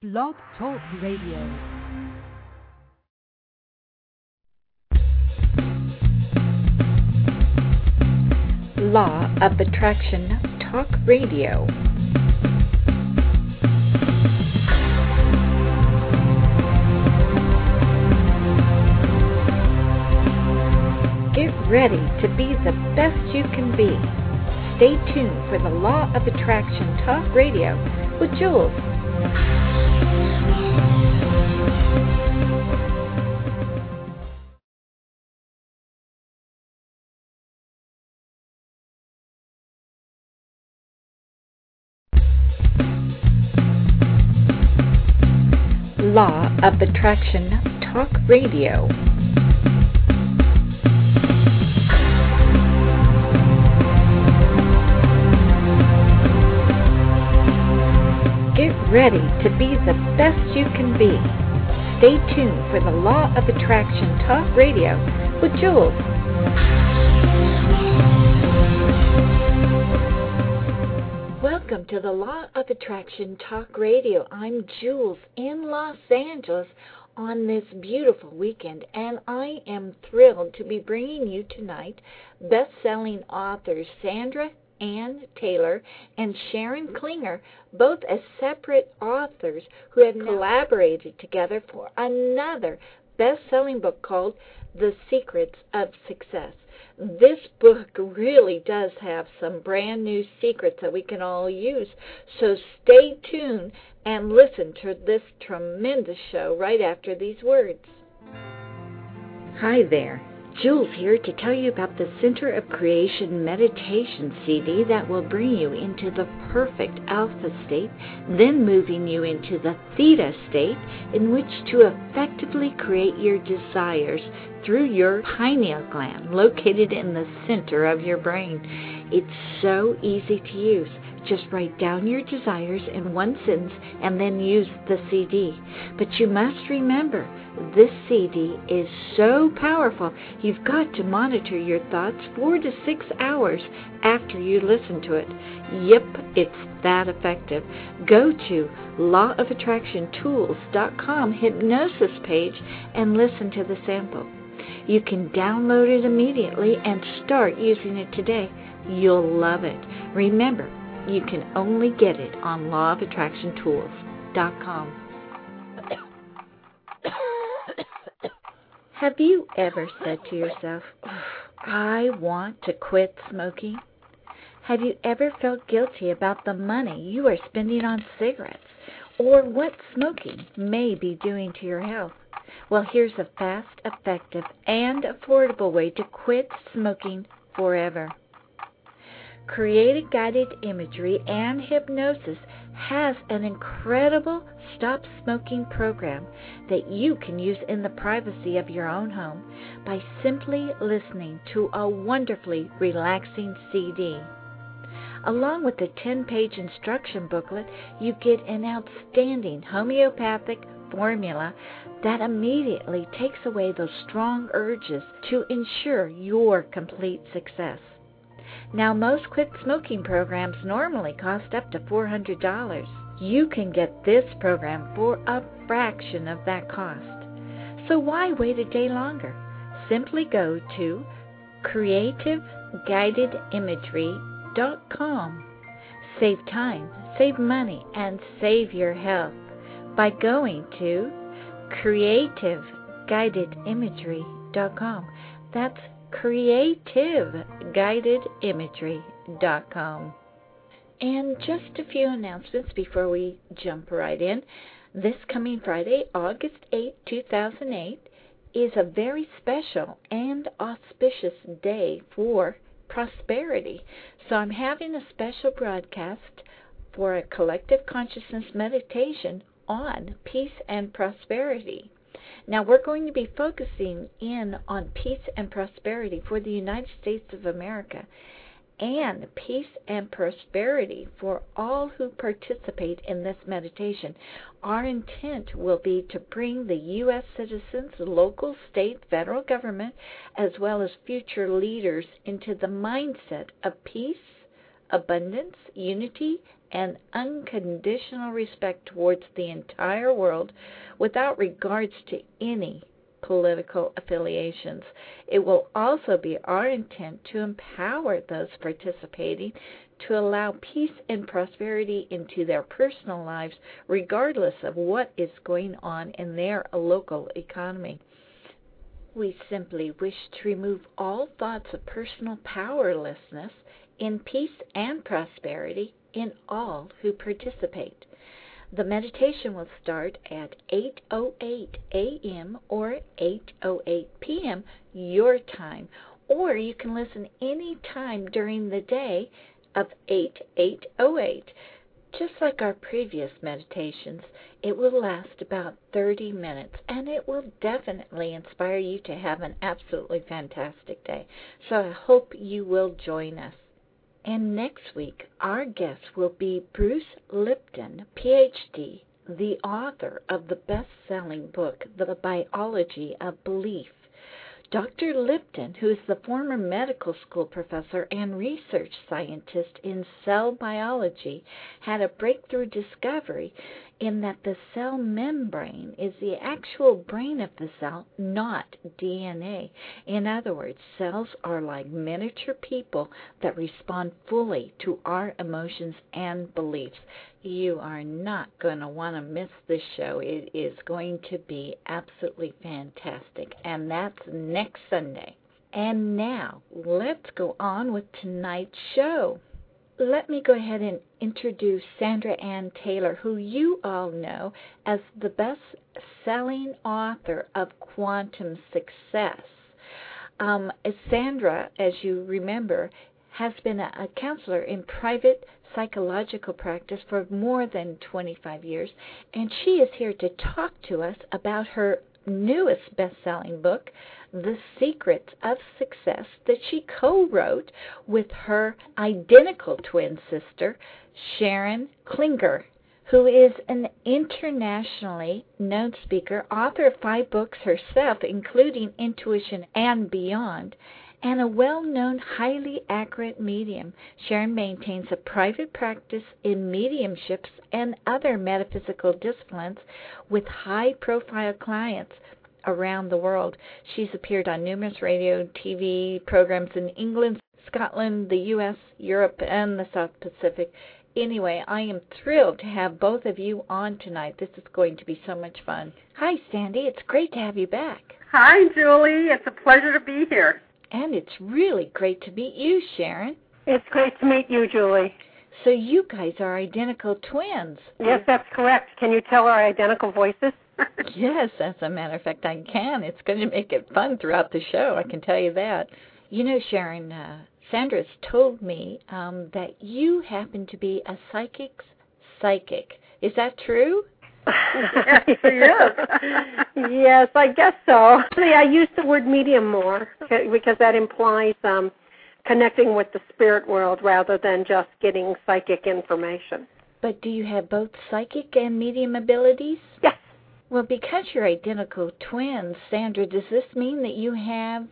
Blog Talk Radio. Law of Attraction Talk Radio. Get ready to be the best you can be. Stay tuned for the Law of Attraction Talk Radio with Jules. Law of Attraction Talk Radio. Get ready to be the best you can be. Stay tuned for the Law of Attraction Talk Radio with Jules. Welcome to the Law of Attraction Talk Radio. I'm Jules in Los Angeles on this beautiful weekend, and I am thrilled to be bringing you tonight best-selling authors Sandra Ann Taylor and Sharon Klinger, both as separate authors who have collaborated together for another best-selling book called The Secrets of Success. This book really does have some brand new secrets that we can all use, so stay tuned and listen to this tremendous show right after these words. Hi there. Jules here to tell you about the Center of Creation Meditation CD that will bring you into the perfect alpha state, then moving you into the theta state in which to effectively create your desires through your pineal gland located in the center of your brain. It's so easy to use. Just write down your desires in one sentence and then use the CD. But you must remember, this CD is so powerful, you've got to monitor your thoughts 4 to 6 hours after you listen to it. Yep, it's that effective. Go to lawofattractiontools.com hypnosis page and listen to the sample. You can download it immediately and start using it today. You'll love it. Remember, you can only get it on lawofattractiontools.com. Have you ever said to yourself, I want to quit smoking? Have you ever felt guilty about the money you are spending on cigarettes or what smoking may be doing to your health? Well, here's a fast, effective, and affordable way to quit smoking forever. Creative Guided Imagery and Hypnosis has an incredible stop smoking program that you can use in the privacy of your own home by simply listening to a wonderfully relaxing CD. Along with the 10-page instruction booklet, you get an outstanding homeopathic formula that immediately takes away those strong urges to ensure your complete success. Now, most quit smoking programs normally cost up to $400. You can get this program for a fraction of that cost. So why wait a day longer? Simply go to creativeguidedimagery.com. Save time, save money, and save your health by going to creativeguidedimagery.com. That's creativeguidedimagery.com. And just a few announcements before we jump right in. This coming Friday, August 8, 2008, is a very special and auspicious day for prosperity. So I'm having a special broadcast for a collective consciousness meditation on peace and prosperity. Now, we're going to be focusing in on peace and prosperity for the United States of America and peace and prosperity for all who participate in this meditation. Our intent will be to bring the U.S. citizens, local, state, federal government, as well as future leaders into the mindset of peace, abundance, unity, and unconditional respect towards the entire world without regards to any political affiliations. It will also be our intent to empower those participating to allow peace and prosperity into their personal lives, regardless of what is going on in their local economy. We simply wish to remove all thoughts of personal powerlessness in peace and prosperity in all who participate. The meditation will start at 8:08 a.m. or 8:08 p.m. your time, or you can listen any time during the day of 8:08. Just like our previous meditations, it will last about 30 minutes, and it will definitely inspire you to have an absolutely fantastic day. So I hope you will join us. And next week, our guest will be Bruce Lipton, Ph.D., the author of the best-selling book, The Biology of Belief. Dr. Lipton, who is the former medical school professor and research scientist in cell biology, had a breakthrough discovery in that the cell membrane is the actual brain of the cell, not DNA. In other words, cells are like miniature people that respond fully to our emotions and beliefs. You are not going to want to miss this show. It is going to be absolutely fantastic, and that's next Sunday. And now, let's go on with tonight's show. Let me go ahead and introduce Sandra Ann Taylor, who you all know as the best-selling author of Quantum Success. Sandra, as you remember, has been a counselor in private psychological practice for more than 25 years, and she is here to talk to us about her newest best-selling book, The Secrets of Success, that she co-wrote with her identical twin sister, Sharon Klinger, who is an internationally known speaker, author of 5 books herself, including Intuition and Beyond, and a well-known, highly accurate medium. Sharon maintains a private practice in mediumships and other metaphysical disciplines with high-profile clients around the world. She's appeared on numerous radio, TV programs in England, Scotland, the U.S., Europe, and the South Pacific. Anyway, I am thrilled to have both of you on tonight. This is going to be so much fun. Hi, Sandy. It's great to have you back. Hi, Julie. It's a pleasure to be here. And it's really great to meet you, Sharon. It's great to meet you, Julie. So you guys are identical twins. Yes, that's correct. Can you tell our identical voices? Yes, as a matter of fact, I can. It's going to make it fun throughout the show, I can tell you that. You know, Sharon, Sandra's told me that you happen to be a psychic's psychic. Is that true? Yes, she is. Yes, I guess so. I use the word medium more because that implies connecting with the spirit world rather than just getting psychic information. But do you have both psychic and medium abilities? Yes. Well, because you're identical twins, Sandra, does this mean that you have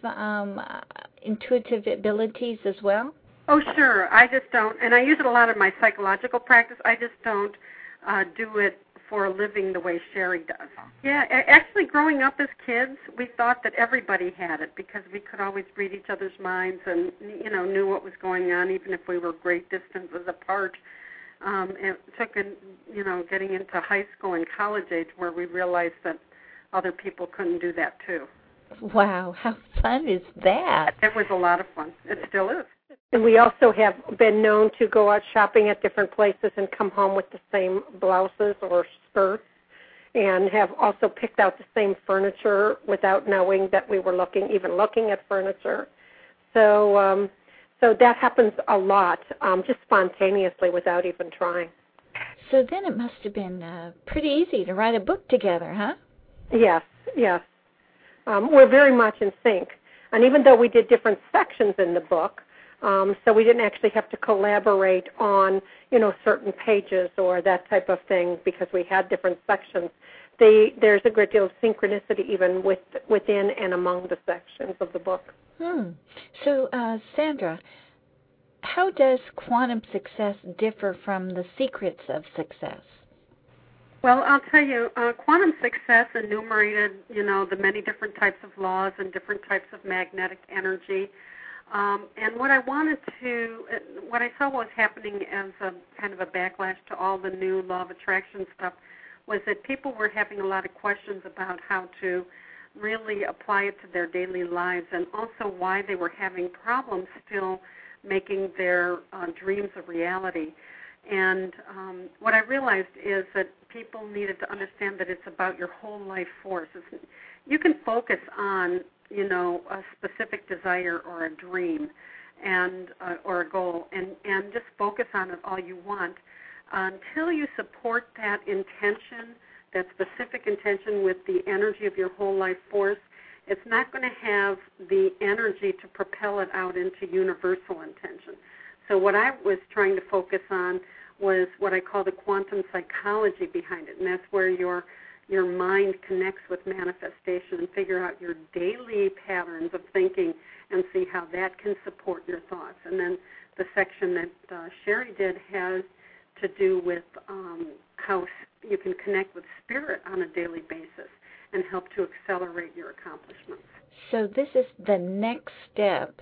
intuitive abilities as well? Oh, sure. I just don't, and I use it a lot in my psychological practice. I just don't do it for a living the way Sherry does. Yeah, actually growing up as kids, we thought that everybody had it because we could always read each other's minds and, knew what was going on even if we were great distances apart. It took, getting into high school and college age where we realized that other people couldn't do that too. Wow, how fun is that? It was a lot of fun. It still is. And we also have been known to go out shopping at different places and come home with the same blouses or skirts, and have also picked out the same furniture without knowing that we were even looking at furniture. So that happens a lot, just spontaneously without even trying. So then it must have been pretty easy to write a book together, huh? Yes. We're very much in sync. And even though we did different sections in the book, so we didn't actually have to collaborate on, certain pages or that type of thing because we had different sections. There's a great deal of synchronicity even within and among the sections of the book. So, Sandra, how does quantum success differ from the secrets of success? Well, I'll tell you, quantum success enumerated, the many different types of laws and different types of magnetic energy. And what I saw was happening as a kind of a backlash to all the new law of attraction stuff was that people were having a lot of questions about how to really apply it to their daily lives, and also why they were having problems still making their dreams a reality. And what I realized is that people needed to understand that it's about your whole life force. You can focus on, a specific desire or a dream and or a goal, and just focus on it all you want until you support that intention, that specific intention, with the energy of your whole life force. It's not going to have the energy to propel it out into universal intention. So what I was trying to focus on was what I call the quantum psychology behind it, and that's where your mind connects with manifestation and figure out your daily patterns of thinking and see how that can support your thoughts. And then the section that Sherry did has to do with how you can connect with spirit on a daily basis and help to accelerate your accomplishments. So this is the next step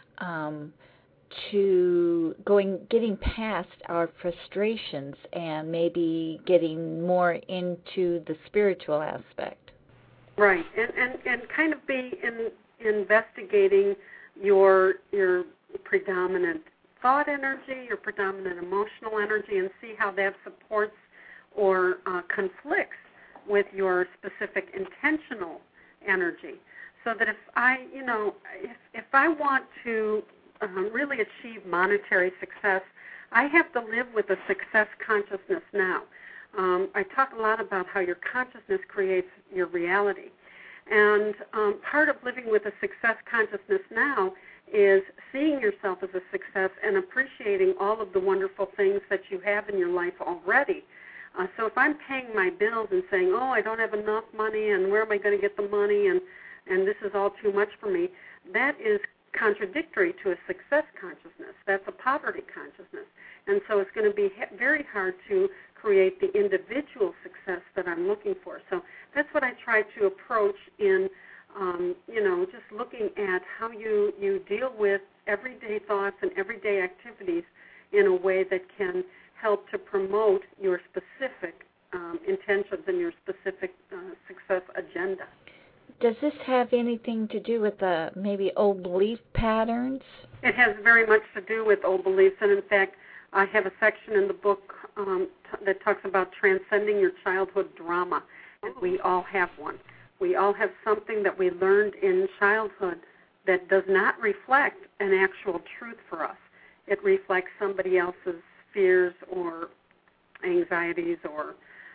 to getting past our frustrations and maybe getting more into the spiritual aspect. Right, and kind of be investigating your predominant thought energy, your predominant emotional energy, and see how that supports or conflicts with your specific intentional energy. So that if I want to really achieve monetary success, I have to live with a success consciousness now. I talk a lot about how your consciousness creates your reality. And part of living with a success consciousness now is seeing yourself as a success and appreciating all of the wonderful things that you have in your life already. So if I'm paying my bills and saying, oh, I don't have enough money, and where am I going to get the money, and this is all too much for me, that is contradictory to a success consciousness. That's a poverty consciousness. And so it's going to be very hard to create the individual success that I'm looking for. So that's what I try to approach in, just looking at how you deal with everyday thoughts and everyday activities in a way that can help to promote your specific intentions and your specific success agenda. Does this have anything to do with maybe old belief patterns? It has very much to do with old beliefs, and in fact, I have a section in the book that talks about transcending your childhood drama, and we all have one. We all have something that we learned in childhood that does not reflect an actual truth for us. It reflects somebody else's fears or anxieties or,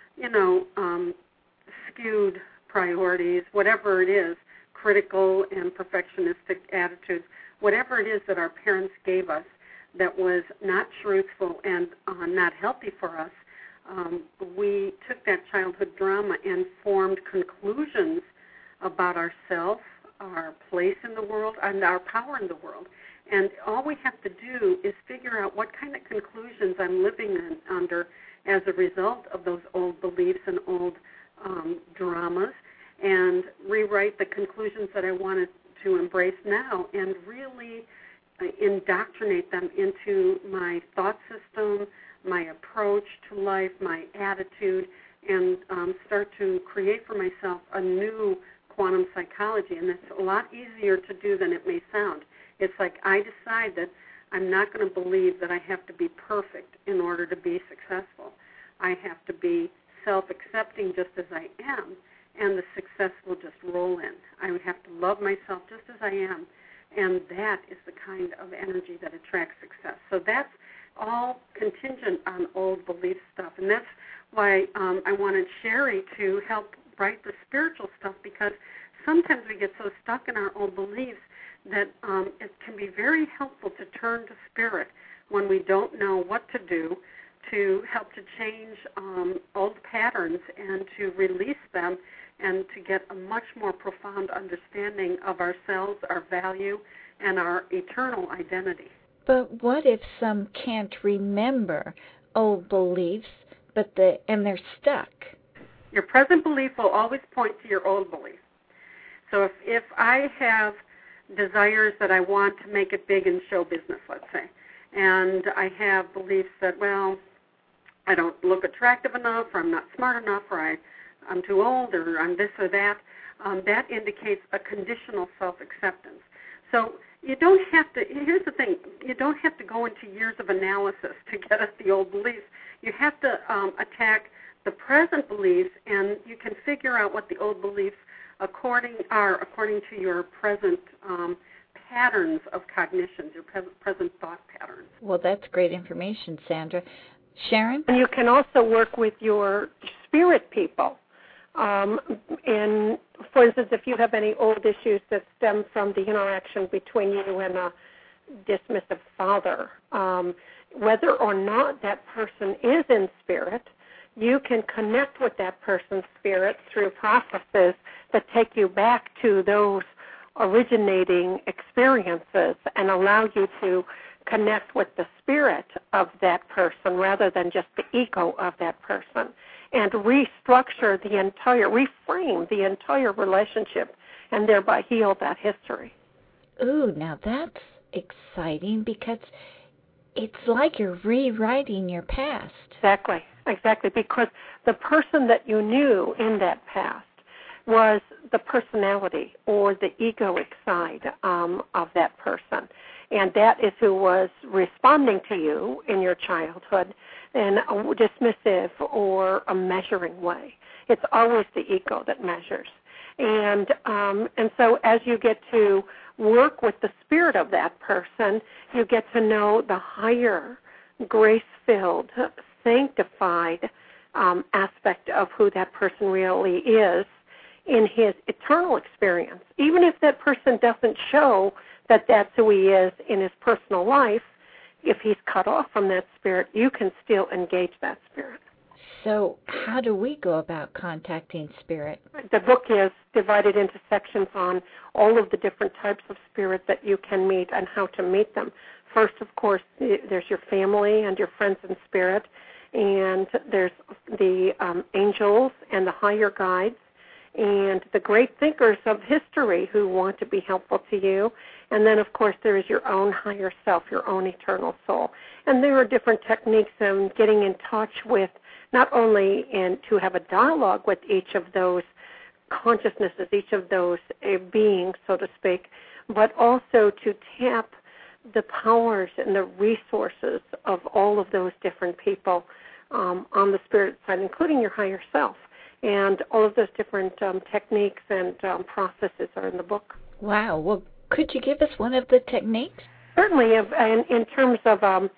skewed priorities, whatever it is, critical and perfectionistic attitudes, whatever it is that our parents gave us that was not truthful and not healthy for us, we took that childhood drama and formed conclusions about ourselves, our place in the world, and our power in the world. And all we have to do is figure out what kind of conclusions I'm living under as a result of those old beliefs and old dramas, and rewrite the conclusions that I wanted to embrace now and really indoctrinate them into my thought system, my approach to life, my attitude, and start to create for myself a new quantum psychology. And it's a lot easier to do than it may sound. It's like I decide that I'm not going to believe that I have to be perfect in order to be successful. I have to be self-accepting just as I am, and the success will just roll in. I would have to love myself just as I am, and that is the kind of energy that attracts success. So that's all contingent on old belief stuff, and that's why I wanted Sherry to help write the spiritual stuff, because sometimes we get so stuck in our old beliefs that it can be very helpful to turn to spirit when we don't know what to do, to help to change old patterns and to release them and to get a much more profound understanding of ourselves, our value, and our eternal identity. But what if some can't remember old beliefs, and they're stuck? Your present belief will always point to your old belief. So if I have desires that I want to make it big in show business, let's say, and I have beliefs that, well, I don't look attractive enough, or I'm not smart enough, or I'm too old, or I'm this or that, that indicates a conditional self-acceptance. So you don't have to, here's the thing, you don't have to go into years of analysis to get at the old beliefs. You have to attack the present beliefs, and you can figure out what the old beliefs according to your present patterns of cognition, your present thought patterns. Well, that's great information, Sandra. Sharon? And you can also work with your spirit people. And, for instance, if you have any old issues that stem from the interaction between you and a dismissive father, whether or not that person is in spirit, you can connect with that person's spirit through processes that take you back to those originating experiences and allow you to connect with the spirit of that person rather than just the ego of that person, and reframe the entire relationship, and thereby heal that history. Ooh, now that's exciting, because it's like you're rewriting your past. Exactly, because the person that you knew in that past was the personality or the egoic side of that person. And that is who was responding to you in your childhood in a dismissive or a measuring way. It's always the ego that measures. And so as you get to work with the spirit of that person, you get to know the higher, grace-filled, sanctified aspect of who that person really is in his eternal experience. Even if that person doesn't show that that's who he is in his personal life, if he's cut off from that spirit, you can still engage that spirit. So how do we go about contacting spirit? The book is divided into sections on all of the different types of spirits that you can meet and how to meet them. First, of course, there's your family and your friends in spirit, and there's the angels and the higher guides, and the great thinkers of history who want to be helpful to you. And then, of course, there is your own higher self, your own eternal soul. And there are different techniques in getting in touch with, not only to have a dialogue with each of those consciousnesses, each of those beings, so to speak, but also to tap the powers and the resources of all of those different people on the spirit side, including your higher self. And all of those different techniques and processes are in the book. Wow. Well, could you give us one of the techniques? Certainly. In terms of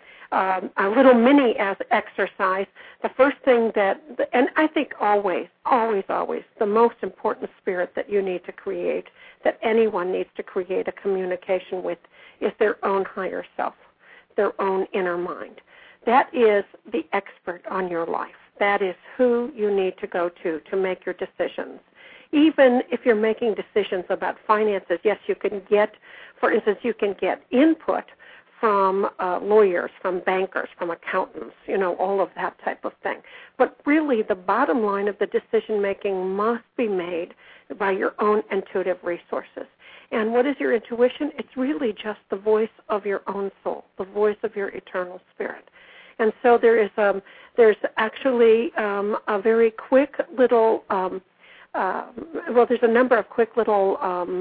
a little mini exercise, the first thing and I think always, the most important spirit that you need to create, that anyone needs to create a communication with, is their own higher self, their own inner mind. That is the expert on your life. That is who you need to go to make your decisions. Even if you're making decisions about finances, yes, you can get, for instance, input from lawyers, from bankers, from accountants, all of that type of thing. But really, the bottom line of the decision-making must be made by your own intuitive resources. And what is your intuition? It's really just the voice of your own soul, the voice of your eternal spirit. And so there's actually a very quick little, there's a number of quick little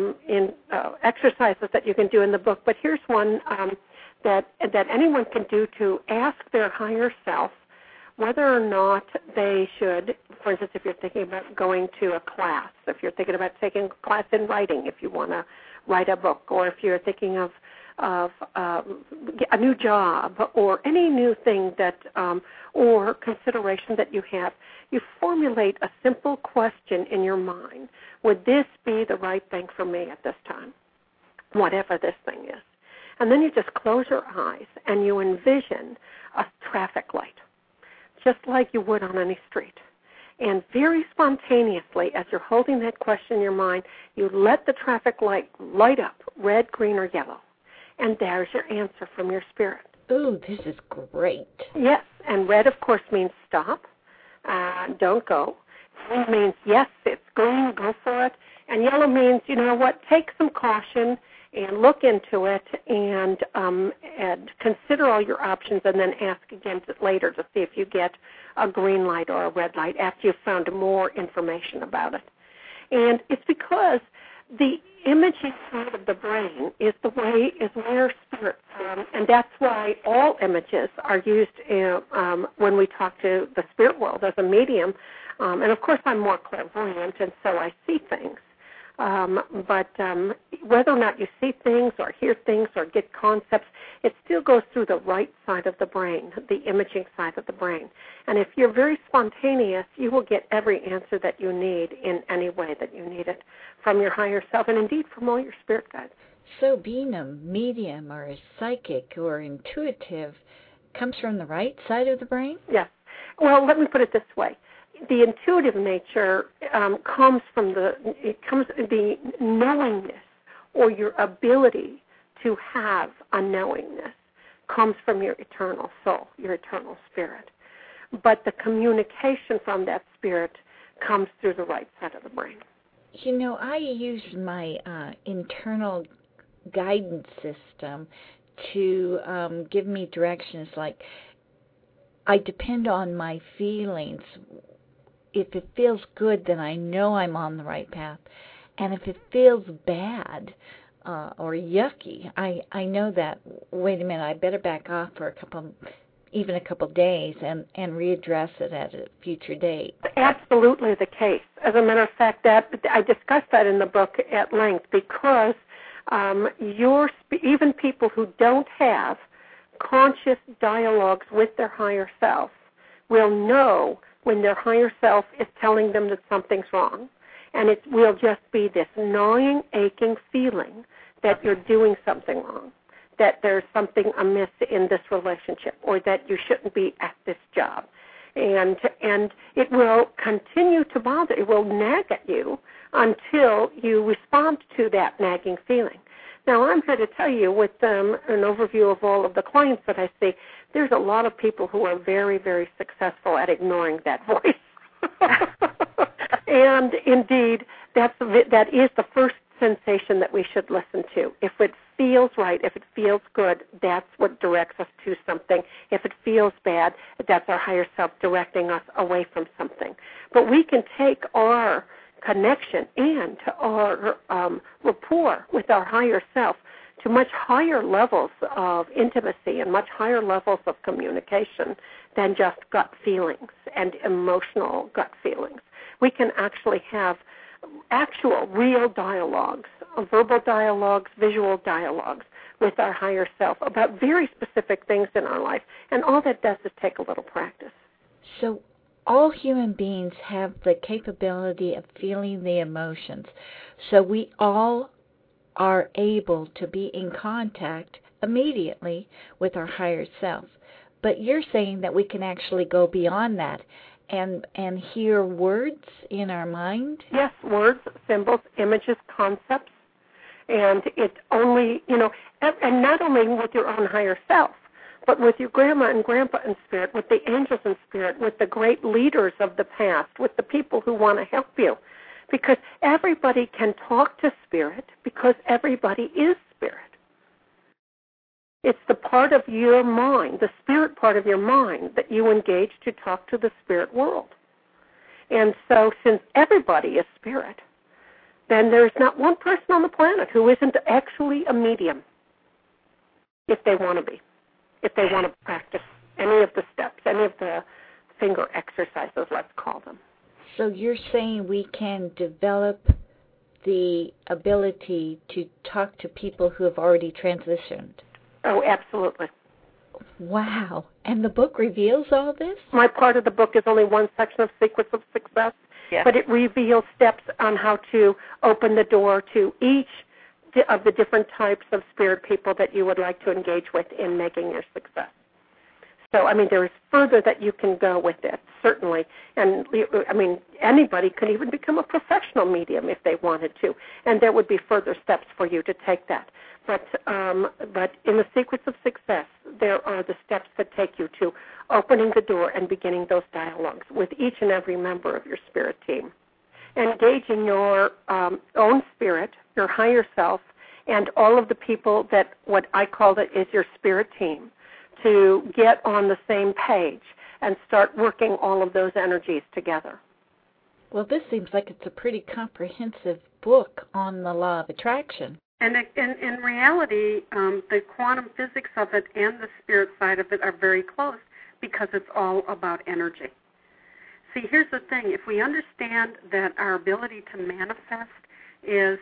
exercises that you can do in the book, but here's one that anyone can do to ask their higher self whether or not they should, for instance, if you're thinking about going to a class, if you're thinking about taking a class in writing, if you want to write a book, or if you're thinking of a new job or any new thing that or consideration that you have, you formulate a simple question in your mind. Would this be the right thing for me at this time? Whatever this thing is. And then you just close your eyes and you envision a traffic light, just like you would on any street. And very spontaneously, as you're holding that question in your mind, you let the traffic light light up, red, green, or yellow. and there's your answer from your spirit. Ooh, this is great. Yes, and red, of course, means stop, don't go. Green means, yes, it's green, go for it. And yellow means, you know what, take some caution and look into it and consider all your options and then ask again later to see if you get a green light or a red light after you've found more information about it. And it's because the imaging side of the brain is where spirit, and that's why all images are used when we talk to the spirit world as a medium. And of course, I'm more clairvoyant, and so I see things. But whether or not you see things or hear things or get concepts, it still goes through the right side of the brain, the imaging side of the brain. And if you're very spontaneous, you will get every answer that you need in any way that you need it from your higher self and indeed from all your spirit guides. So being a medium or a psychic or intuitive comes from the right side of the brain? Yes. Well, let me put it this way. The intuitive nature comes from the knowingness, or your ability to have a knowingness comes from your eternal soul, your eternal spirit. But the communication from that spirit comes through the right side of the brain. You know, I use my internal guidance system to give me directions. Like, I depend on my feelings. If it feels good, then I know I'm on the right path. And if it feels bad or yucky, I know that, wait a minute, I better back off for a couple days and readdress it at a future date. Absolutely the case. As a matter of fact, that I discussed that in the book at length because even people who don't have conscious dialogues with their higher self will know when their higher self is telling them that something's wrong. And it will just be this gnawing, aching feeling that you're doing something wrong, that there's something amiss in this relationship, or that you shouldn't be at this job. And it will continue to bother. It will nag at you until you respond to that nagging feeling. Now, I'm here to tell you with an overview of all of the clients that I see, there's a lot of people who are very, very successful at ignoring that voice. And indeed, that is the first sensation that we should listen to. If it feels right, if it feels good, that's what directs us to something. If it feels bad, that's our higher self directing us away from something. But we can take our connection and our rapport with our higher self to much higher levels of intimacy and much higher levels of communication than just gut feelings and emotional gut feelings. We can actually have actual, real dialogues, verbal dialogues, visual dialogues with our higher self about very specific things in our life. And all that does is take a little practice. So all human beings have the capability of feeling the emotions. So we all are able to be in contact immediately with our higher self. But you're saying that we can actually go beyond that and hear words in our mind? Yes, words, symbols, images, concepts. And it only, and not only with your own higher self, but with your grandma and grandpa in spirit, with the angels in spirit, with the great leaders of the past, with the people who want to help you. Because everybody can talk to spirit because everybody is spirit. It's the part of your mind, the spirit part of your mind, that you engage to talk to the spirit world. And so since everybody is spirit, then there's not one person on the planet who isn't actually a medium, if they want to be, if they want to practice any of the steps, any of the finger exercises, let's call them. So you're saying we can develop the ability to talk to people who have already transitioned? Oh, absolutely. Wow. And the book reveals all this? My part of the book is only one section of Secrets of Success, but it reveals steps on how to open the door to each of the different types of spirit people that you would like to engage with in making your success. So, there is further that you can go with it, certainly. And, anybody could even become a professional medium if they wanted to. And there would be further steps for you to take that. But in the Secrets of Success, there are the steps that take you to opening the door and beginning those dialogues with each and every member of your spirit team. Engaging your own spirit, your higher self, and all of the people that what I call it is your spirit team to get on the same page and start working all of those energies together. Well, this seems like it's a pretty comprehensive book on the law of attraction. And in reality, the quantum physics of it and the spirit side of it are very close because it's all about energy. See, here's the thing. If we understand that our ability to manifest is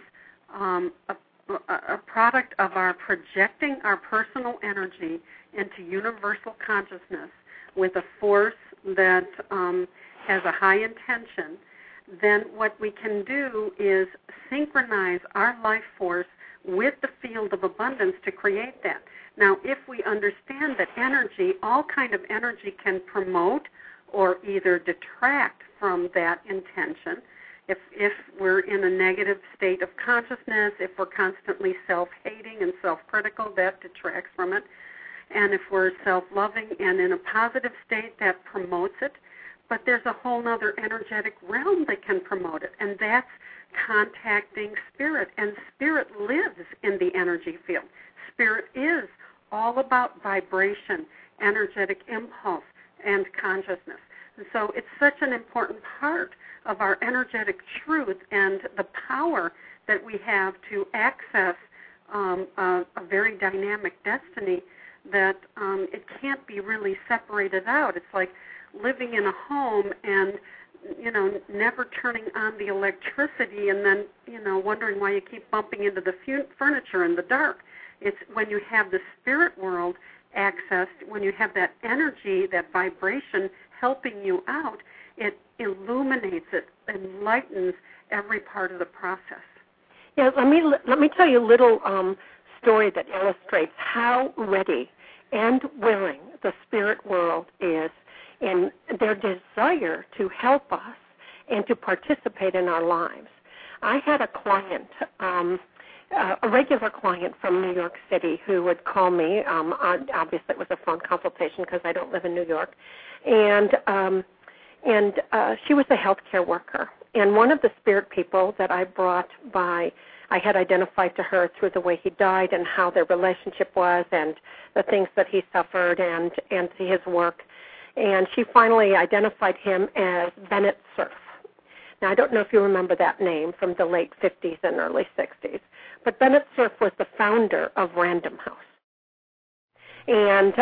a product of our projecting our personal energy into universal consciousness with a force that has a high intention, then what we can do is synchronize our life force with the field of abundance to create that. Now, if we understand that energy, all kind of energy can promote or either detract from that intention. If we're in a negative state of consciousness, if we're constantly self-hating and self-critical, that detracts from it. And if we're self-loving and in a positive state, that promotes it. But there's a whole other energetic realm that can promote it, and that's contacting spirit. And spirit lives in the energy field. Spirit is all about vibration, energetic impulse, and consciousness. And so it's such an important part of our energetic truth and the power that we have to access a very dynamic destiny that it can't be really separated out. It's like living in a home and, never turning on the electricity and then, wondering why you keep bumping into the furniture in the dark. It's when you have the spirit world accessed, when you have that energy, that vibration helping you out, it illuminates, it enlightens every part of the process. Yeah, let me tell you a little story that illustrates how ready and willing the spirit world is in their desire to help us and to participate in our lives. I had a client, a regular client from New York City who would call me. Obviously, it was a phone consultation because I don't live in New York. And she was a healthcare worker. And one of the spirit people that I brought by, I had identified to her through the way he died and how their relationship was and the things that he suffered and his work. And she finally identified him as Bennett Cerf. Now, I don't know if you remember that name from the late 50s and early 60s, but Bennett Cerf was the founder of Random House. And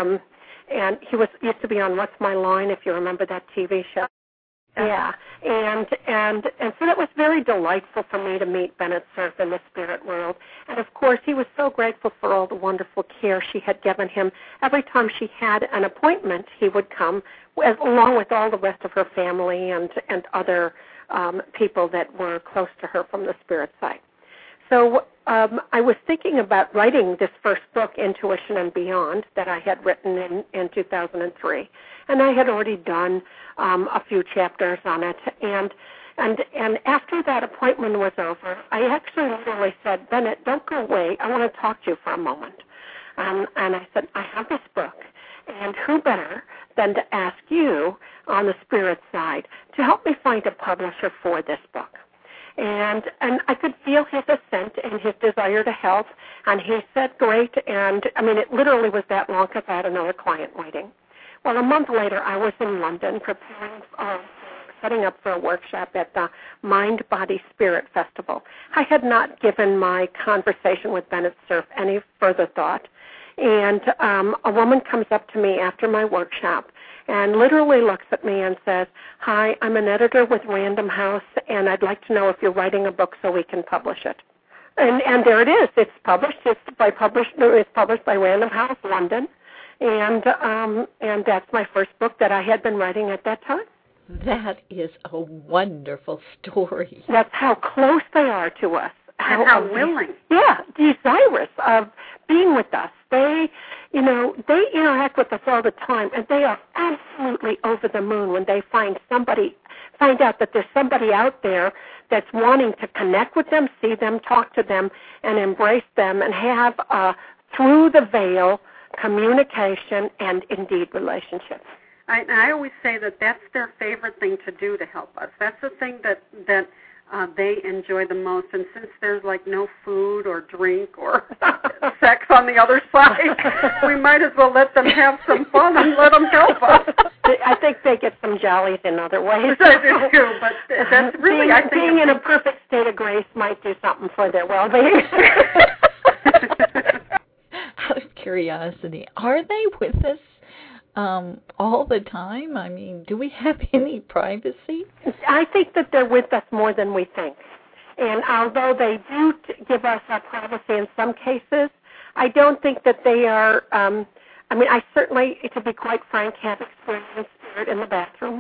he used to be on What's My Line, if you remember that TV show. Yeah, and so that was very delightful for me to meet Bennett Cerf in the spirit world. And, of course, he was so grateful for all the wonderful care she had given him. Every time she had an appointment, he would come, along with all the rest of her family and other people that were close to her from the spirit side. So I was thinking about writing this first book, Intuition and Beyond, that I had written in 2003, and I had already done a few chapters on it. And after that appointment was over, I actually literally said, Bennett, don't go away. I want to talk to you for a moment. And I said, I have this book, and who better than to ask you on the spirit side to help me find a publisher for this book. And I could feel his assent and his desire to help, and he said, great, and, it literally was that long because I had another client waiting. Well, a month later, I was in London preparing, setting up for a workshop at the Mind, Body, Spirit Festival. I had not given my conversation with Bennett Cerf any further thought, and a woman comes up to me after my workshop and literally looks at me and says, hi, I'm an editor with Random House, and I'd like to know if you're writing a book so we can publish it. And there it is. It's published. It's published by Random House, London, and that's my first book that I had been writing at that time. That is a wonderful story. That's how close they are to us, how willing. Yeah, desirous of being with us. They interact with us all the time, and they are absolutely over the moon when they find out that there's somebody out there that's wanting to connect with them, see them, talk to them, and embrace them, and have through the veil communication and indeed relationships. I always say that that's their favorite thing to do to help us. That's the thing that they enjoy the most. And since there's like no food or drink or sex on the other side, we might as well let them have some fun and let them help us. I think they get some jollies in other ways. I do too, but that's really, I think being in a perfect state of grace might do something for their well-being. Out of curiosity, are they with us all the time? I mean, do we have any privacy? I think that they're with us more than we think. And although they do give us our privacy in some cases, I don't think that they are, I certainly, to be quite frank, have experienced spirit in the bathroom.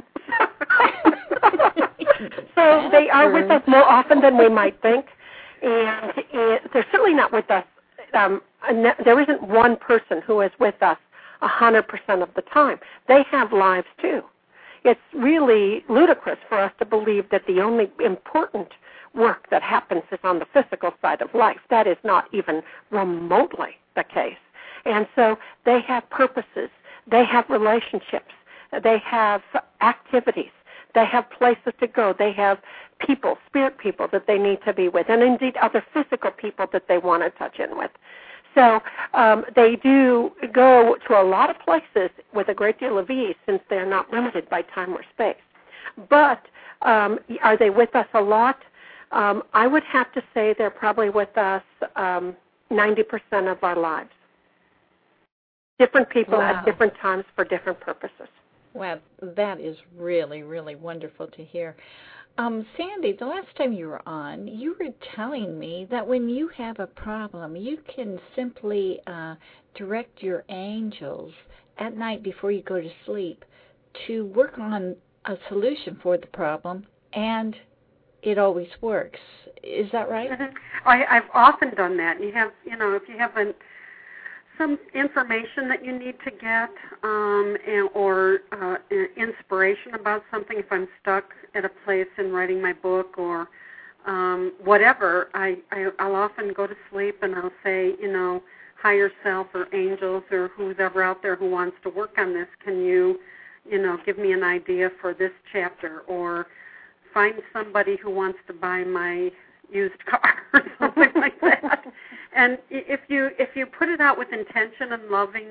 So they are with us more often than we might think. And they're certainly not with us. There isn't one person who is with us 100% of the time. They have lives too. It's really ludicrous for us to believe that the only important work that happens is on the physical side of life. That is not even remotely the case. And so they have purposes. They have relationships. They have activities. They have places to go. They have people, spirit people that they need to be with, and indeed other physical people that they want to touch in with. So they do go to a lot of places with a great deal of ease since they're not limited by time or space. But are they with us a lot? I would have to say they're probably with us 90% of our lives. Different people at different times for different purposes. Wow, that is really, really wonderful to hear. Sandy, the last time you were on, you were telling me that when you have a problem, you can simply direct your angels at night before you go to sleep to work on a solution for the problem, and it always works. Is that right? Mm-hmm. I've often done that. You have, if you have some information that you need to get or inspiration about something, if I'm stuck at a place in writing my book or whatever, I'll often go to sleep and I'll say, higher self or angels or who's ever out there who wants to work on this, can you, give me an idea for this chapter, or find somebody who wants to buy my used car or something like that. And if you put it out with intention and loving,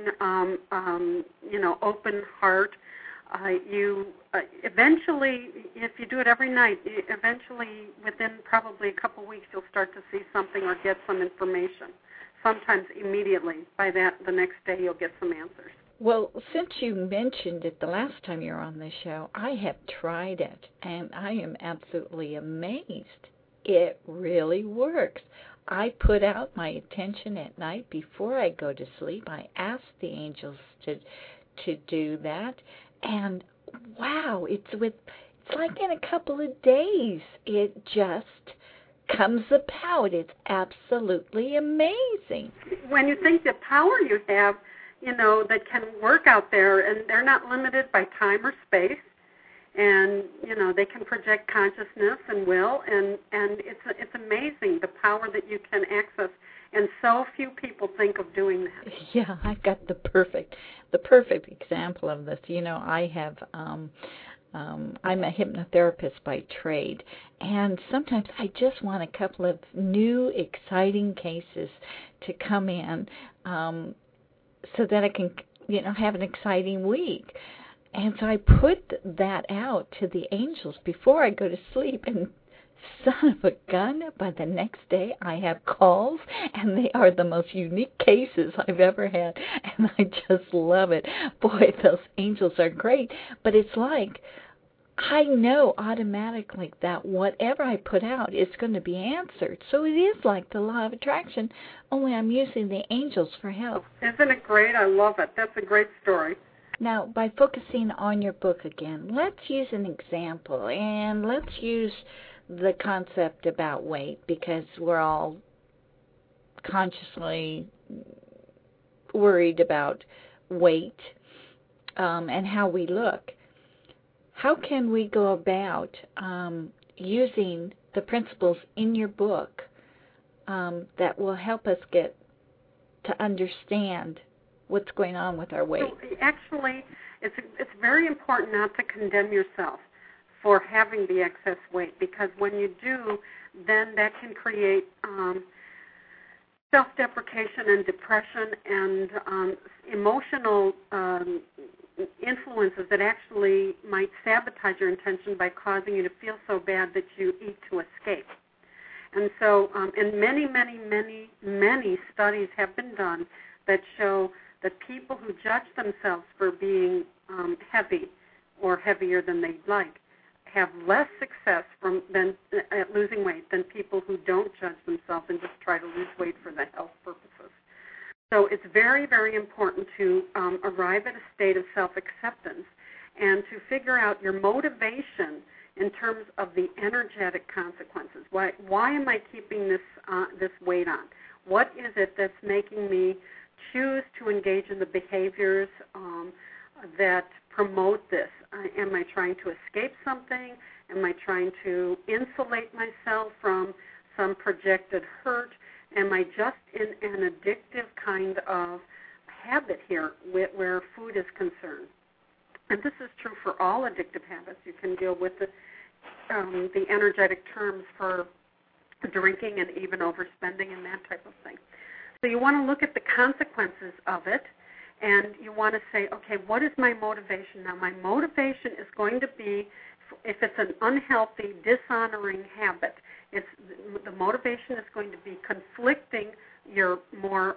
open heart, you eventually, if you do it every night, eventually within probably a couple weeks, you'll start to see something or get some information. Sometimes immediately. By that, the next day, you'll get some answers. Well, since you mentioned it the last time you were on the show, I have tried it, and I am absolutely amazed. It really works. I put out my intention at night before I go to sleep. I ask the angels to do that, and wow, it's like in a couple of days. It just comes about. It's absolutely amazing. When you think the power you have, that can work out there, and they're not limited by time or space. And, they can project consciousness and will, and it's amazing the power that you can access. And so few people think of doing that. Yeah, I've got the perfect example of this. I have, I'm a hypnotherapist by trade, and sometimes I just want a couple of new, exciting cases to come in so that I can, have an exciting week. And so I put that out to the angels before I go to sleep, and son of a gun, by the next day I have calls, and they are the most unique cases I've ever had, and I just love it. Boy, those angels are great, but it's like I know automatically that whatever I put out is going to be answered. So it is like the law of attraction, only I'm using the angels for help. Isn't it great? I love it. That's a great story. Now, by focusing on your book again, let's use an example, and let's use the concept about weight, because we're all consciously worried about weight and how we look. How can we go about using the principles in your book that will help us get to understand what's going on with our weight? So actually, it's very important not to condemn yourself for having the excess weight, because when you do, then that can create self-deprecation and depression and emotional influences that actually might sabotage your intention by causing you to feel so bad that you eat to escape. And so, and many studies have been done that show that people who judge themselves for being heavy or heavier than they'd like have less success at losing weight than people who don't judge themselves and just try to lose weight for the health purposes. So it's very, very important to arrive at a state of self-acceptance and to figure out your motivation in terms of the energetic consequences. Why am I keeping this weight on? What is it that's making me choose to engage in the behaviors that promote this? Am I trying to escape something? Am I trying to insulate myself from some projected hurt? Am I just in an addictive kind of habit here where food is concerned? And this is true for all addictive habits. You can deal with the energetic terms for drinking and even overspending and that type of thing. So you want to look at the consequences of it, and you want to say, okay, what is my motivation? Now, my motivation is going to be, if it's an unhealthy, dishonoring habit, the motivation is going to be conflicting your more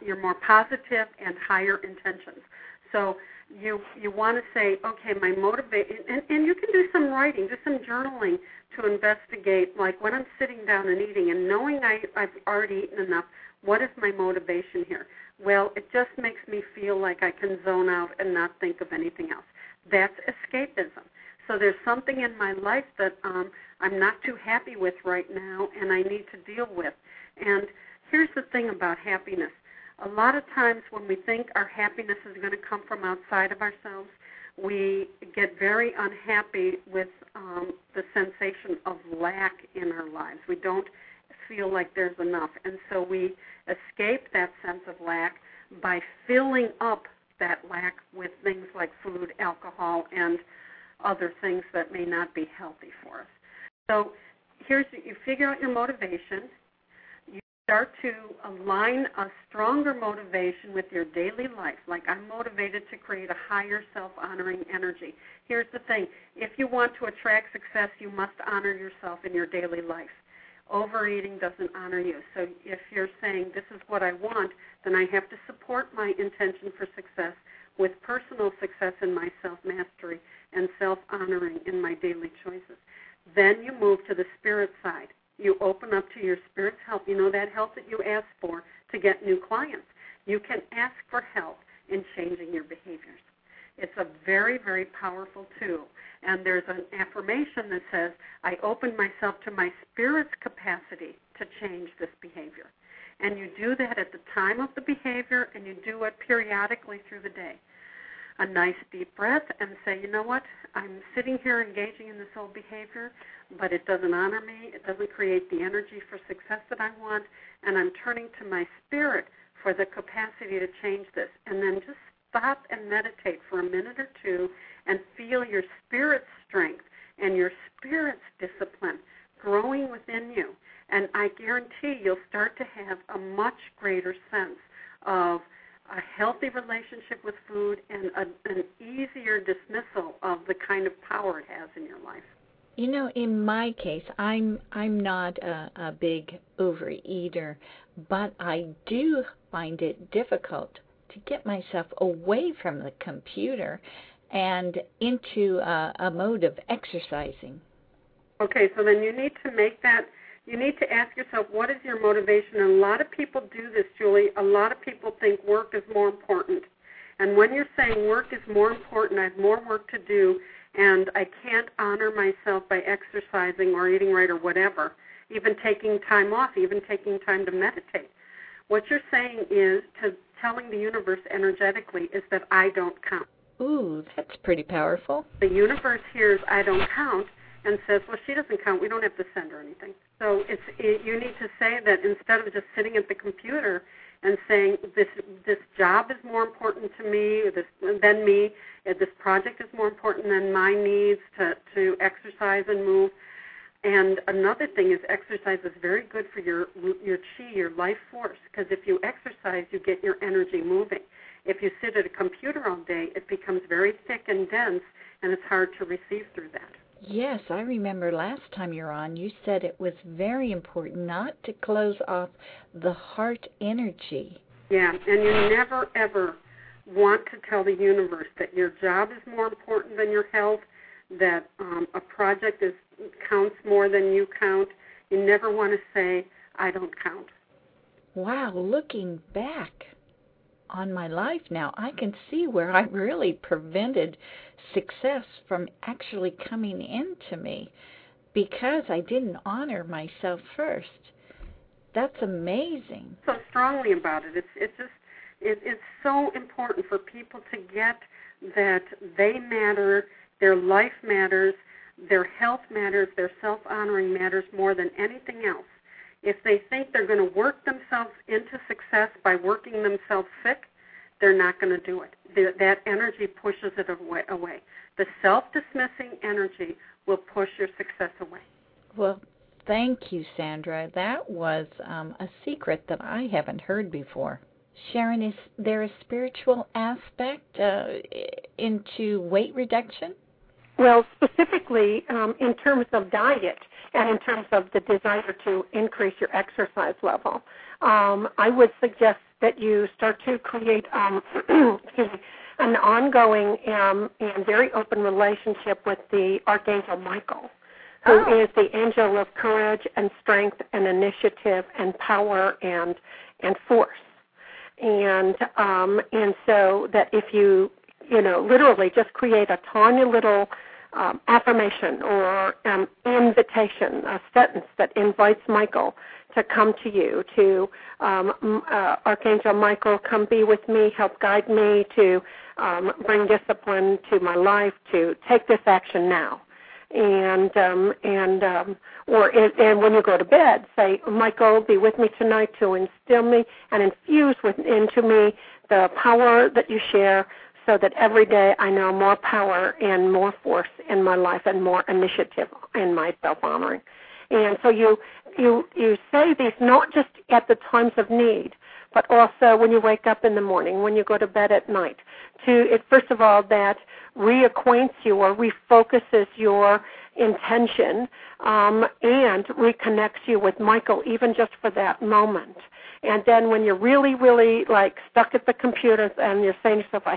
positive and higher intentions. So you want to say, okay, my motivation, and you can do some writing, do some journaling to investigate, like when I'm sitting down and eating and knowing I've already eaten enough, what is my motivation here? Well, it just makes me feel like I can zone out and not think of anything else. That's escapism. So there's something in my life that I'm not too happy with right now and I need to deal with. And here's the thing about happiness. A lot of times when we think our happiness is going to come from outside of ourselves, we get very unhappy with the sensation of lack in our lives. We don't feel like there's enough. And so we escape that sense of lack by filling up that lack with things like food, alcohol, and other things that may not be healthy for us. So you figure out your motivation. You start to align a stronger motivation with your daily life. Like, I'm motivated to create a higher self-honoring energy. Here's the thing. If you want to attract success, you must honor yourself in your daily life. Overeating doesn't honor you. So if you're saying this is what I want, then I have to support my intention for success with personal success in my self-mastery and self-honoring in my daily choices. Then you move to the spirit side. You open up to your spirit's help. You know, that help that you ask for to get new clients. You can ask for help in changing your behaviors. It's a very, very powerful tool. And there's an affirmation that says, I open myself to my spirit's capacity to change this behavior. And you do that at the time of the behavior, and you do it periodically through the day. A nice deep breath and say, you know what, I'm sitting here engaging in this old behavior, but it doesn't honor me, it doesn't create the energy for success that I want, and I'm turning to my spirit for the capacity to change this. And then just stop and meditate for a minute or two and feel your spirit's strength and your spirit's discipline growing within you. And I guarantee you'll start to have a much greater sense of a healthy relationship with food and an easier dismissal of the kind of power it has in your life. You know, in my case, I'm not a big overeater, but I do find it difficult to get myself away from the computer and into a mode of exercising. Okay, so then you need to ask yourself, what is your motivation? And a lot of people do this, Julie. A lot of people think work is more important. And when you're saying work is more important, I have more work to do, and I can't honor myself by exercising or eating right or whatever, even taking time off, even taking time to meditate. What you're saying is, telling the universe energetically, is that I don't count. Ooh, that's pretty powerful. The universe hears I don't count and says, well, she doesn't count. We don't have to send her anything. So you need to say that instead of just sitting at the computer and saying this job is more important to me than me, this project is more important than my needs to exercise and move. And another thing is exercise is very good for your chi, your life force, because if you exercise, you get your energy moving. If you sit at a computer all day, it becomes very thick and dense, and it's hard to receive through that. Yes, I remember last time you were on, you said it was very important not to close off the heart energy. Yeah, and you never, ever want to tell the universe that your job is more important than your health, that a project counts more than you count. You never want to say, I don't count. Wow, looking back on my life now, I can see where I really prevented success from actually coming into me because I didn't honor myself first. That's amazing. So strongly about it. It's so important for people to get that they matter, their life matters, their health matters, their self-honoring matters more than anything else. If they think they're going to work themselves into success by working themselves sick, they're not going to do it. That energy pushes it away. The self-dismissing energy will push your success away. Well, thank you, Sandra. That was a secret that I haven't heard before. Sharon, is there a spiritual aspect into weight reduction? Well, specifically in terms of diet and in terms of the desire to increase your exercise level, I would suggest that you start to create an ongoing and very open relationship with the Archangel Michael, who is the angel of courage and strength and initiative and power and force. And so that if you literally just create a tiny little affirmation or invitation, a sentence that invites Michael to come to you, to Archangel Michael, come be with me, help guide me, to bring discipline to my life, to take this action now. And when you go to bed, say, Michael, be with me tonight to instill me and infuse into me the power that you share, so that every day I know more power and more force in my life and more initiative in my self-honoring. And so you say these not just at the times of need, but also when you wake up in the morning, when you go to bed at night. First of all, that reacquaints you or refocuses your intention and reconnects you with Michael, even just for that moment. And then when you're really, really like stuck at the computer and you're saying to yourself,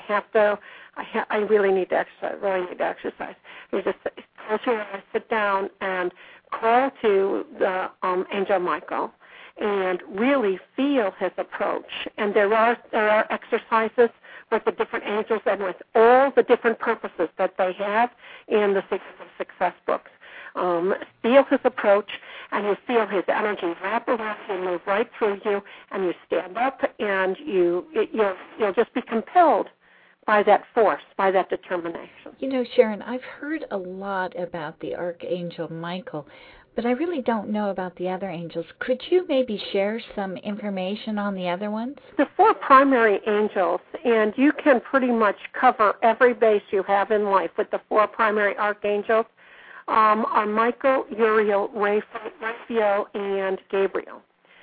I really need to exercise, you just close your eyes, sit down, and call to the Angel Michael and really feel his approach. And there are exercises with the different angels and with all the different purposes that they have in the Secrets of Success books. Feel his approach, and you feel his energy wrap around you, move right through you, and you stand up, and you'll just be compelled by that force, by that determination. You know, Sharon, I've heard a lot about the Archangel Michael, but I really don't know about the other angels. Could you maybe share some information on the other ones? The four primary angels, and you can pretty much cover every base you have in life with the four primary archangels, are Michael, Uriel, Raphael, and Gabriel.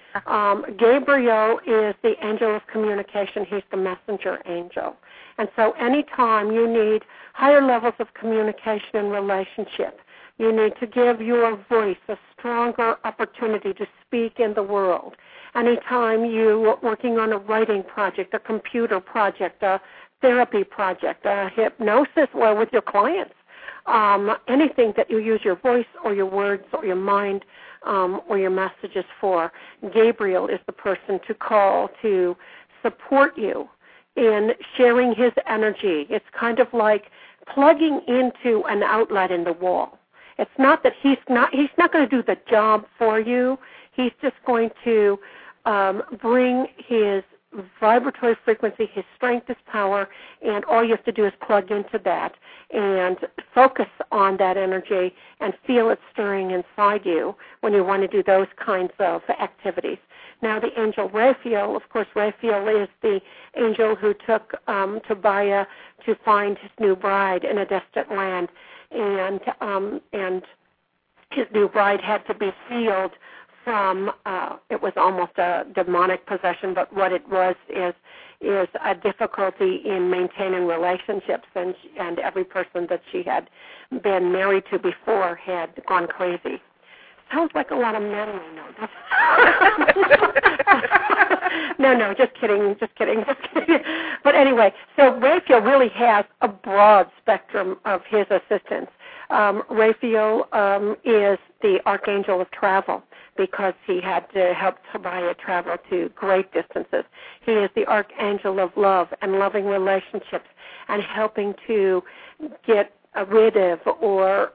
Gabriel is the angel of communication. He's the messenger angel. And so anytime you need higher levels of communication and relationship, you need to give your voice a stronger opportunity to speak in the world. Anytime you're working on a writing project, a computer project, a therapy project, a hypnosis, or with your clients, anything that you use your voice or your words or your mind or your messages for, Gabriel is the person to call to support you in sharing his energy. It's kind of like plugging into an outlet in the wall. It's not that he's not going to do the job for you. He's just going to bring his vibratory frequency, his strength, his power, and all you have to do is plug into that and focus on that energy and feel it stirring inside you when you want to do those kinds of activities. Now, the angel Raphael, of course, Raphael is the angel who took Tobiah to find his new bride in a distant land, and his new bride had to be healed from, it was almost a demonic possession, but what it was is a difficulty in maintaining relationships, and every person that she had been married to before had gone crazy. Sounds like a lot of men I know. No, just kidding. But anyway, so Raphael really has a broad spectrum of his assistance. Raphael is the archangel of travel because he had to help Tobiah travel to great distances. He is the archangel of love and loving relationships and helping to get rid of or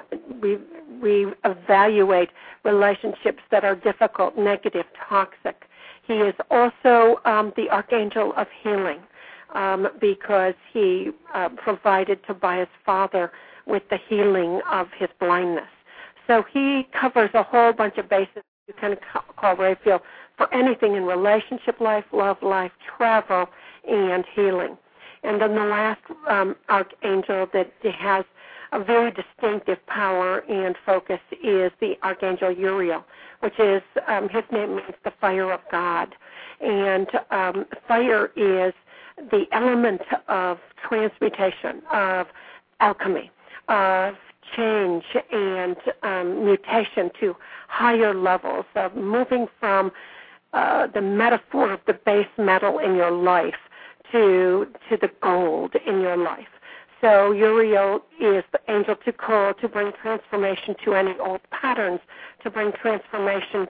reevaluate relationships that are difficult, negative, toxic. He is also the archangel of healing because he provided Tobiah's father with the healing of his blindness. So he covers a whole bunch of bases. You can call Raphael for anything in relationship life, love life, travel, and healing. And then the last archangel that has a very distinctive power and focus is the archangel Uriel, which is, his name means the fire of God. And fire is the element of transmutation, of alchemy, of change and mutation to higher levels, of moving from the metaphor of the base metal in your life to the gold in your life. So Uriel is the angel to call to bring transformation to any old patterns, to bring transformation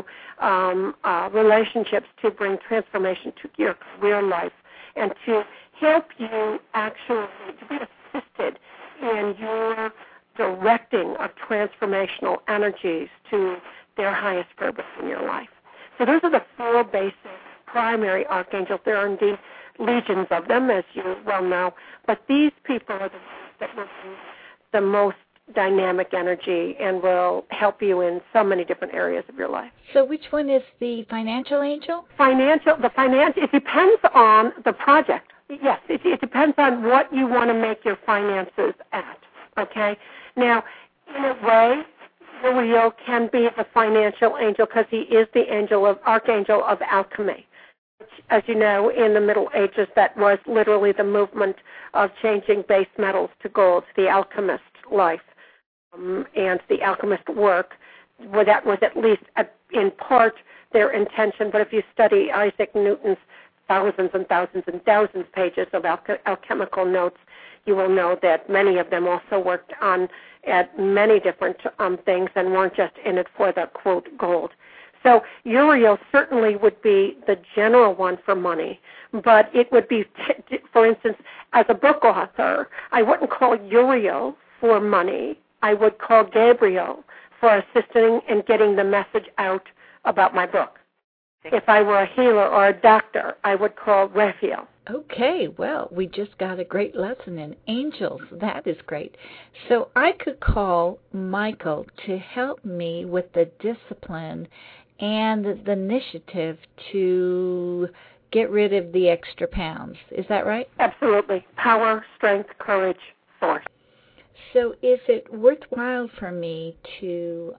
to relationships, to bring transformation to your career life, and to help you actually to be assisted in your directing of transformational energies to their highest purpose in your life. So those are the four basic primary archangels. There are indeed legions of them, as you well know, but these people are the ones that will bring the most dynamic energy and will help you in so many different areas of your life. So which one is the financial angel? It depends on the project. Yes, it depends on what you want to make your finances at, okay? Now, in a way, Uriel can be the financial angel because he is the archangel of alchemy. As you know, in the Middle Ages, that was literally the movement of changing base metals to gold, the alchemist life and the alchemist work. Well, that was at least in part their intention, but if you study Isaac Newton's thousands and thousands and thousands of pages of alchemical notes, you will know that many of them also worked at many different things and weren't just in it for the, quote, gold. So Uriel certainly would be the general one for money, but it would be, for instance, as a book author, I wouldn't call Uriel for money. I would call Gabriel for assisting in getting the message out about my book. If I were a healer or a doctor, I would call Raphael. Okay, well, we just got a great lesson in angels. That is great. So I could call Michael to help me with the discipline and the initiative to get rid of the extra pounds. Is that right? Absolutely. Power, strength, courage, force. So is it worthwhile for me to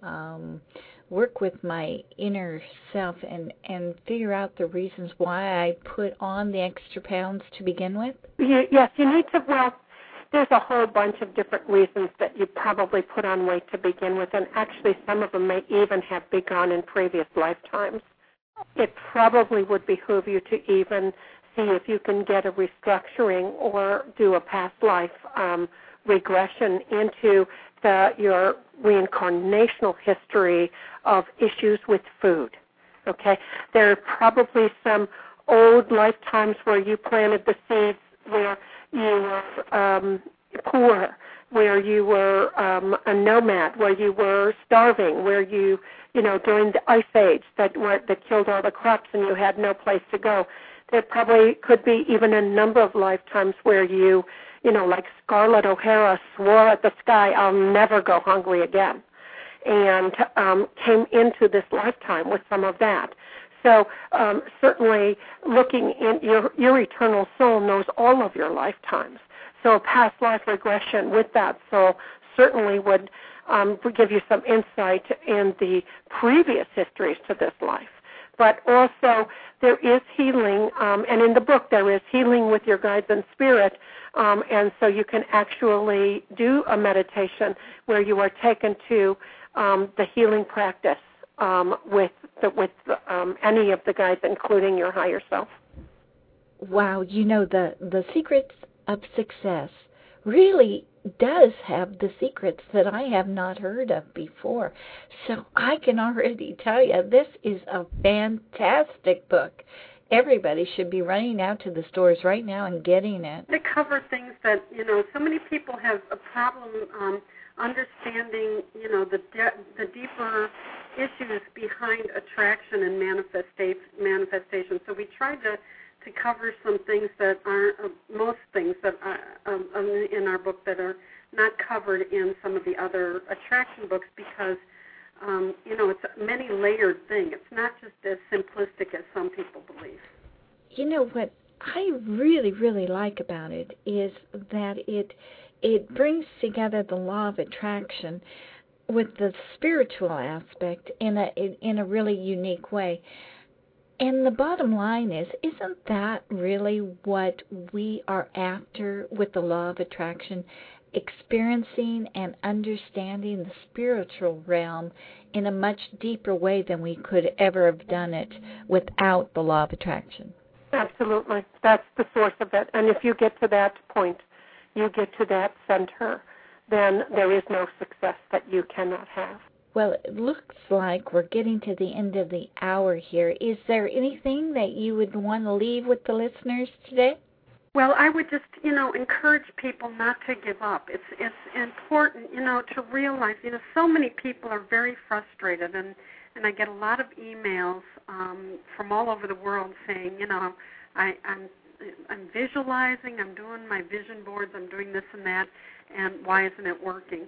work with my inner self and figure out the reasons why I put on the extra pounds to begin with? Yes, you need to, well, there's a whole bunch of different reasons that you probably put on weight to begin with, and actually some of them may even have begun in previous lifetimes. It probably would behoove you to even see if you can get a restructuring or do a past life regression into your reincarnational history of issues with food. Okay? There are probably some old lifetimes where you planted the seeds where you were poor, where you were a nomad, where you were starving, where you during the Ice Age that killed all the crops and you had no place to go. There probably could be even a number of lifetimes where you like Scarlett O'Hara swore at the sky, I'll never go hungry again, and came into this lifetime with some of that. So certainly looking in your eternal soul knows all of your lifetimes. So past life regression with that soul certainly would give you some insight in the previous histories to this life. But also there is healing, and in the book there is healing with your guides and spirit, and so you can actually do a meditation where you are taken to the healing practice with any of the guides, including your higher self. Wow, the secrets of success really does have the secrets that I have not heard of before. So I can already tell you this is a fantastic book. Everybody should be running out to the stores right now and getting it. They cover things that, so many people have a problem understanding, the deeper issues behind attraction and manifestation. So we tried to cover some things that aren't, most things that are in our book that are not covered in some of the other attraction books because, it's a many-layered thing. It's not just as simplistic as some people believe. What I really, really like about it is that it brings together the law of attraction with the spiritual aspect in a really unique way. And the bottom line is, isn't that really what we are after with the law of attraction? Experiencing and understanding the spiritual realm in a much deeper way than we could ever have done it without the law of attraction. Absolutely. That's the source of it. And if you get to that point, you get to that center, then there is no success that you cannot have. Well, it looks like we're getting to the end of the hour here. Is there anything that you would want to leave with the listeners today? Well, I would just, encourage people not to give up. It's important, to realize, so many people are very frustrated, and I get a lot of emails from all over the world saying, I'm visualizing, I'm doing my vision boards, I'm doing this and that, and why isn't it working?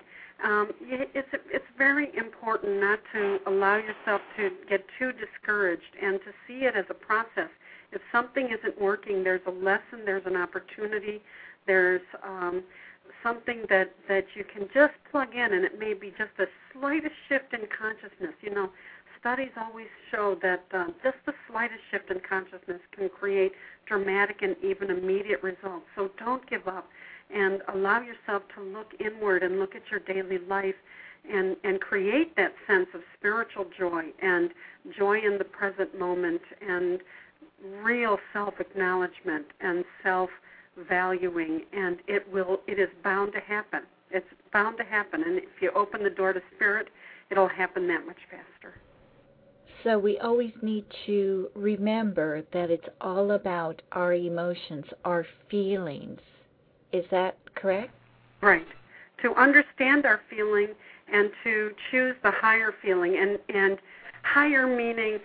It's very important not to allow yourself to get too discouraged and to see it as a process. If something isn't working, there's a lesson, there's an opportunity, there's something that you can just plug in, and it may be just the slightest shift in consciousness. Studies always show that just the slightest shift in consciousness can create dramatic and even immediate results. So don't give up and allow yourself to look inward and look at your daily life and create that sense of spiritual joy and joy in the present moment and real self-acknowledgement and self-valuing, and it is bound to happen. It's bound to happen, and if you open the door to spirit, it'll happen that much faster. So we always need to remember that it's all about our emotions, our feelings. Is that correct? Right. To understand our feeling and to choose the higher feeling, and higher meaning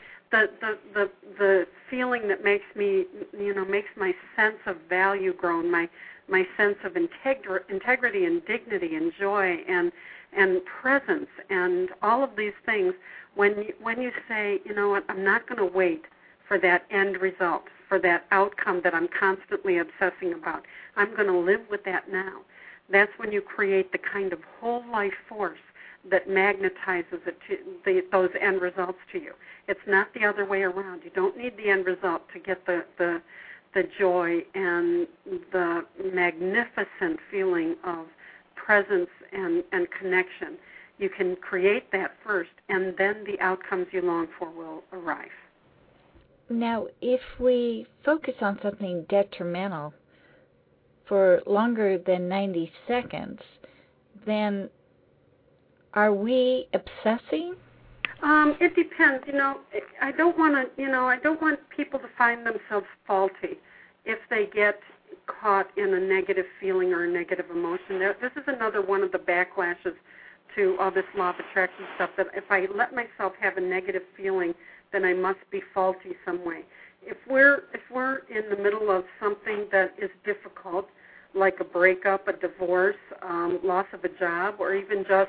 the feeling that makes me, makes my sense of value grown, my sense of integrity and dignity and joy and presence and all of these things. When you say, what, I'm not going to wait for that end result, for that outcome that I'm constantly obsessing about. I'm going to live with that now. That's when you create the kind of whole life force that magnetizes it to those end results to you. It's not the other way around. You don't need the end result to get the joy and the magnificent feeling of presence and connection. You can create that first, and then the outcomes you long for will arrive. Now, if we focus on something detrimental for longer than 90 seconds, then are we obsessing? It depends. I don't want people to find themselves faulty if they get caught in a negative feeling or a negative emotion. This is another one of the backlashes to all this law of attraction stuff, that if I let myself have a negative feeling, then I must be faulty some way. If we're in the middle of something that is difficult, like a breakup, a divorce, loss of a job, or even just,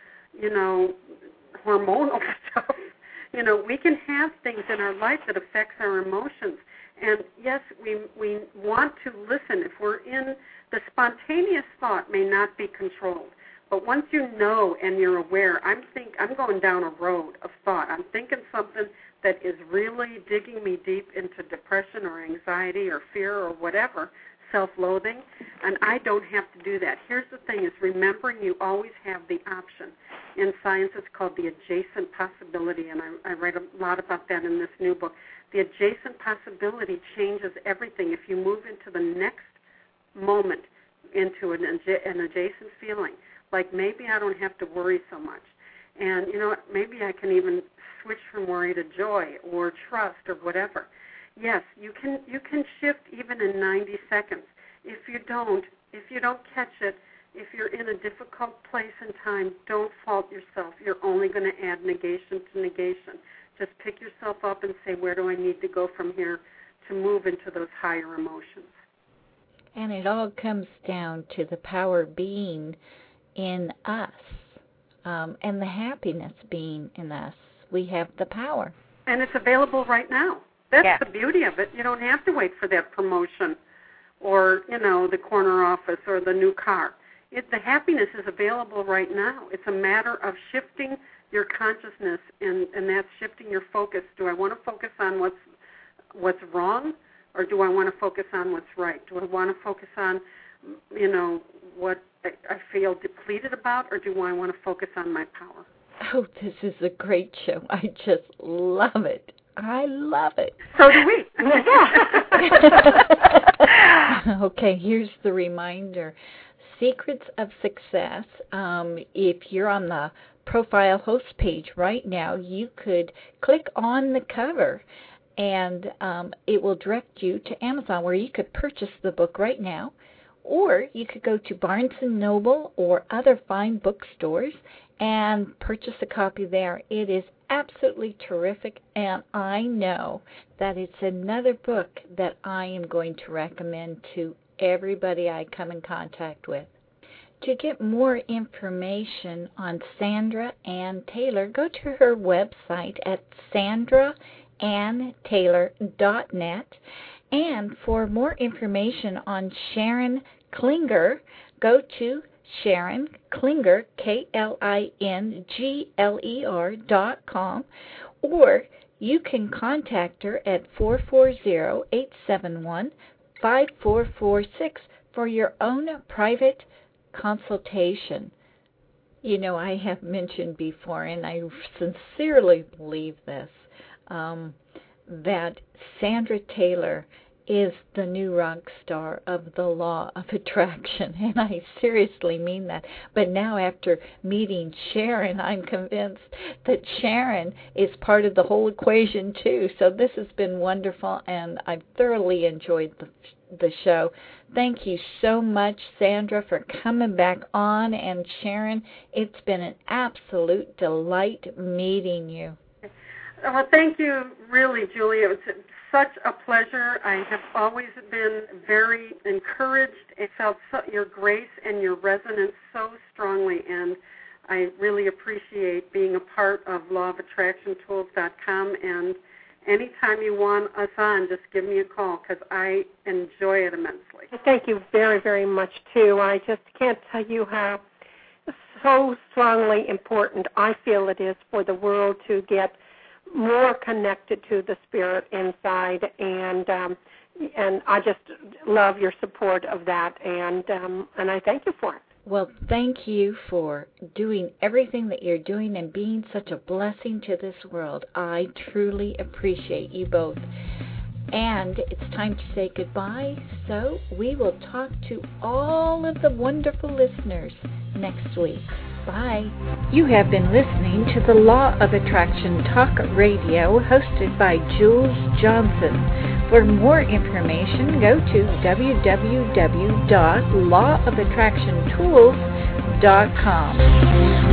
hormonal stuff, we can have things in our life that affects our emotions. And yes, we want to listen. If we're in, the spontaneous thought may not be controlled. But once you know and you're aware, I'm going down a road of thought. I'm thinking something that is really digging me deep into depression or anxiety or fear or whatever, self-loathing, and I don't have to do that. Here's the thing, is remembering you always have the option. In science, it's called the adjacent possibility, and I write a lot about that in this new book. The adjacent possibility changes everything. If you move into the next moment into an adjacent feeling, like maybe I don't have to worry so much. And, maybe I can even switch from worry to joy or trust or whatever. Yes, you can shift even in 90 seconds. If you don't catch it, if you're in a difficult place and time, don't fault yourself. You're only going to add negation to negation. Just pick yourself up and say, where do I need to go from here to move into those higher emotions? And it all comes down to the power being in us, and the happiness being in us. We have the power. And it's available right now. That's the beauty of it. You don't have to wait for that promotion or, the corner office or the new car. The happiness is available right now. It's a matter of shifting your consciousness, and that's shifting your focus. Do I want to focus on what's wrong, or do I want to focus on what's right? Do I want to focus on, what I feel depleted about, or do I want to focus on my power? Oh, this is a great show. I just love it. I love it. So do we. Okay, here's the reminder. Secrets of Success. If you're on the profile host page right now, you could click on the cover, and it will direct you to Amazon, where you could purchase the book right now. Or you could go to Barnes & Noble or other fine bookstores and purchase a copy there. It is absolutely terrific, and I know that it's another book that I am going to recommend to everybody I come in contact with. To get more information on Sandra Ann Taylor, go to her website at sandraanntaylor.net. And for more information on Sharon Klinger, go to Sharon Klinger, KLINGLER.com, or you can contact her at 440-871-5446 for your own private consultation. I have mentioned before, and I sincerely believe this, that Sandra Taylor is the new rock star of the law of attraction, and I seriously mean that. But now, after meeting Sharon, I'm convinced that Sharon is part of the whole equation too. So this has been wonderful, and I've thoroughly enjoyed the show. Thank you so much, Sandra, for coming back on, and Sharon, it's been an absolute delight meeting you. Well, thank you, really, Julia. It was such a pleasure. I have always been very encouraged. I felt your grace and your resonance so strongly, and I really appreciate being a part of lawofattractiontools.com. And anytime you want us on, just give me a call, because I enjoy it immensely. Thank you very, very much, too. I just can't tell you how so strongly important I feel it is for the world to get more connected to the spirit inside, and I just love your support of that, and I thank you for it. Well, thank you for doing everything that you're doing and being such a blessing to this world. I truly appreciate you both. And it's time to say goodbye, so we will talk to all of the wonderful listeners next week. Bye. You have been listening to the Law of Attraction Talk Radio, hosted by Jules Johnson. For more information, go to www.lawofattractiontools.com.